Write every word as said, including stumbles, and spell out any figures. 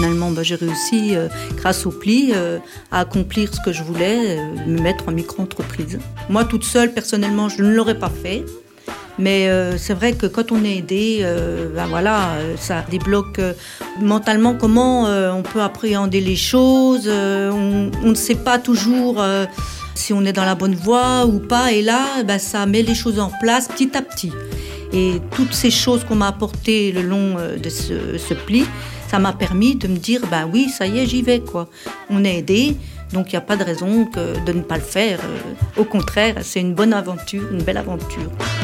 finalement, bah, j'ai réussi, euh, grâce au pli, euh, à accomplir ce que je voulais, euh, me mettre en micro-entreprise. Moi, toute seule, personnellement, je ne l'aurais pas fait. Mais euh, c'est vrai que quand on est aidé, euh, ben voilà, euh, ça débloque euh, mentalement comment euh, on peut appréhender les choses. Euh, on, on ne sait pas toujours euh, si on est dans la bonne voie ou pas. Et là, ben, ça met les choses en place petit à petit. Et toutes ces choses qu'on m'a apportées le long euh, de ce, ce pli, ça m'a permis de me dire, ben oui, ça y est, j'y vais, quoi. On est aidé, donc il n'y a pas de raison que de ne pas le faire. Euh, au contraire, c'est une bonne aventure, une belle aventure.